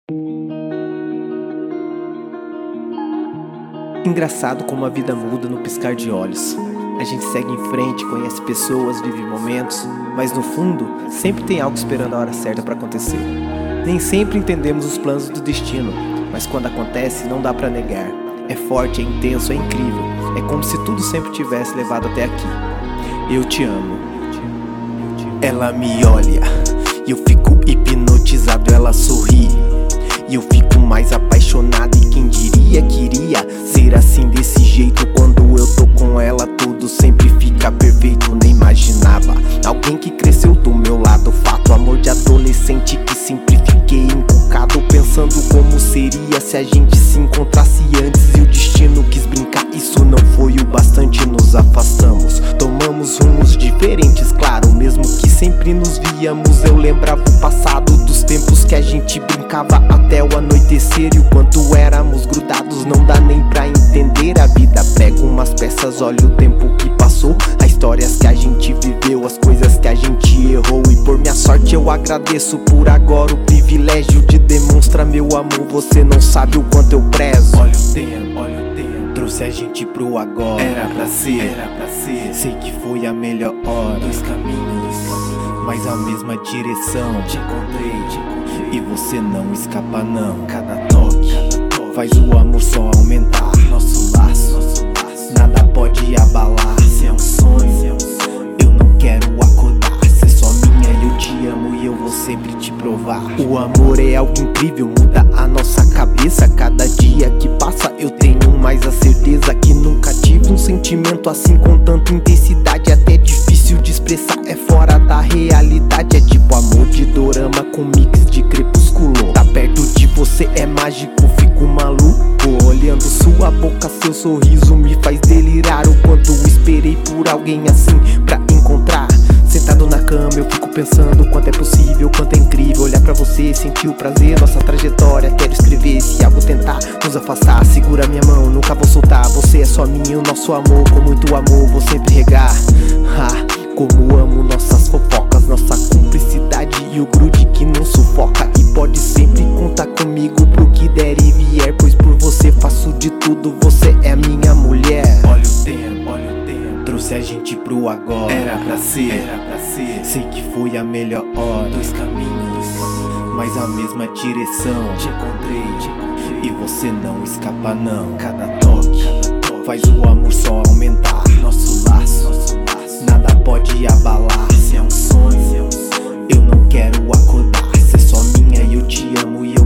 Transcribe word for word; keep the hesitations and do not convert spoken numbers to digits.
Engraçado como a vida muda no piscar de olhos. A gente segue em frente, conhece pessoas, vive momentos, mas no fundo, sempre tem algo esperando a hora certa para acontecer. Nem sempre entendemos os planos do destino, mas quando acontece não dá pra negar. É forte, é intenso, é incrível. É como se tudo sempre tivesse levado até aqui. Eu te amo. Ela me olha e eu fico hipnotizado, ela sorri e eu fico mais apaixonado. E quem diria queria ser assim desse jeito? Quando eu tô com ela tudo sempre fica perfeito. Nem imaginava alguém que cresceu do meu lado. Fato, amor de adolescente que sempre fiquei encucado, pensando como seria se a gente se encontrasse antes. E o destino quis brincar, isso não foi o bastante. Nos afastamos, tomamos rumos diferentes, claro, mesmo que sempre nos víamos. Eu lembrava o passado, dos tempos que a gente brincava até o anoitecer. E o quanto éramos grudados, não dá nem pra entender. A vida prega umas peças, olha o tempo que passou, as histórias que a gente viveu, as coisas que a gente errou. E por minha sorte eu agradeço por agora o privilégio de demonstrar meu amor. Você não sabe o quanto eu prezo. Olha o tempo, olha o tempo, trouxe a gente pro agora. Era pra ser, era pra ser. Sei que foi a melhor hora. Dois caminhos, mas a mesma direção. Te encontrei, te encontrei, e você não escapa não. Cada toque, cada toque faz o amor só aumentar. Nosso laço, nosso laço, nada pode abalar. Se é um sonho, se é um sonho, eu não quero acordar. Cê é só minha e eu te amo e eu vou sempre te provar. O amor é algo incrível, muda a nossa cabeça. Cada dia que passa eu tenho mais a certeza que nunca tive um sentimento assim com tanta intensidade. Até difícil de expressar, é fora da realidade. É tipo amor de dorama com mix de crepúsculo. Tá perto de você é mágico, fico maluco. Olhando sua boca, seu sorriso me faz delirar. O quanto eu esperei por alguém assim pra encontrar. Sentado na cama eu fico pensando quanto é possível, quanto é incrível olhar pra você, sentir o prazer, nossa trajetória. Quero escrever, se algo tentar nos afastar, segura minha mão, nunca vou soltar. Você é só minha, o nosso amor, com muito amor vou sempre regar. Ha, como amo nossas fofocas, nossa cumplicidade e o grude que não sufoca. E pode sempre contar comigo pro que der e vier, pois por você faço de tudo, você é minha mulher. Olha o tempo, olha o tempo, trouxe a gente pro agora. Era pra ser, era pra ser. Sei que foi a melhor hora. Dois caminhos, mas a mesma direção. Te encontrei, te encontrei, e você não escapa não. Cada toque, cada toque faz o amor só aumentar. Nosso laço, nosso laço, nada pode abalar. Se é um sonho, se é um sonho, eu não quero acordar. Cê é só minha e eu te amo e eu